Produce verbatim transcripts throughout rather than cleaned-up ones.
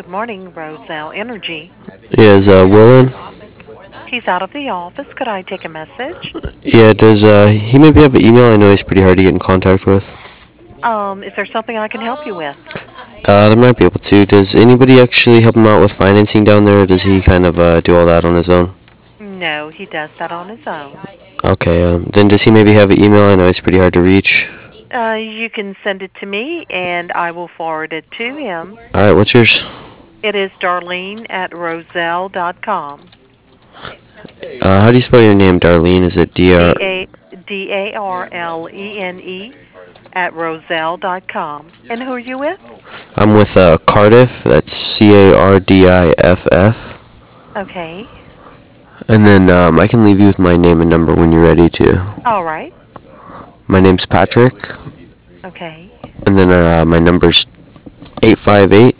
morning, Roselle Energy. Yeah, is uh, Will in? He's out of the office. Could I take a message? Yeah, does uh, he maybe have an email? I know he's pretty hard to get in contact with. Um, is there something I can help you with? Uh, they might be able to. Does anybody actually help him out with financing down there, or does he kind of uh, do all that on his own? No, he does that on his own. Okay, um, then does he maybe have an email? I know he's pretty hard to reach. Uh, you can send it to me, and I will forward it to him. Alright, what's yours? It is Darlene at Roselle dot com. Uh, how do you spell your name, Darlene? Is it D R? D A D A R L E N E at Roselle dot com. And who are you with? I'm with uh, Cardiff. That's C A R D I F F. Okay. And then um, I can leave you with my name and number when you're ready to. All right. My name's Patrick, Okay. and then uh, my number's eight five eight,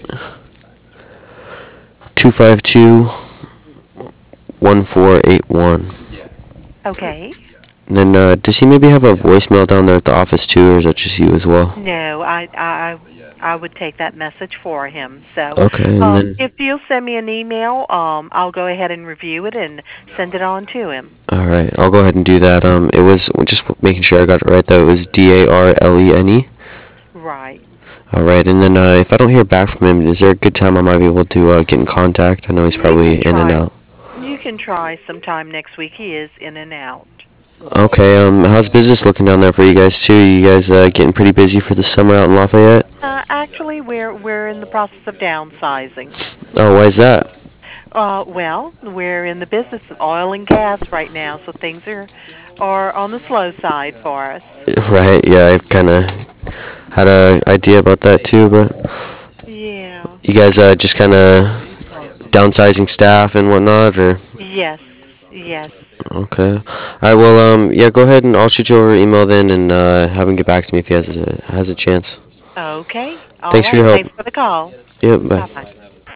two five two, one four eight one. Okay. And then uh, does he maybe have a voicemail down there at the office too, or is that just you as well? No, I I I would take that message for him. So, Okay, and um, then if you'll send me an email, um, I'll go ahead and review it and send it on to him. all right, I'll go ahead and do that. Um, it was just making sure I got it right. Though it was D A R L E N E. Right. All right, and then uh, if I don't hear back from him, is there a good time I might be able to uh, get in contact? I know he's You probably can in and try. out. You can try sometime next week. He is in and out. Okay, um, how's business looking down there for you guys too? You guys uh, getting pretty busy for the summer out in Lafayette? Uh, actually, we're we're in the process of downsizing. Oh, why is that? Uh, well, we're in the business of oil and gas right now, so things are are on the slow side for us. Right, yeah, I've kind of had a idea about that too, but Yeah. you guys uh, just kind of downsizing staff and whatnot, or? Yes. Yes. Okay. All right. Well, um, yeah. Go ahead and I'll shoot you over an email then, and uh, have him get back to me if he has a has a chance. Okay. All Thanks for right. your help. Thanks for the call. Yep. Bye. Bye bye.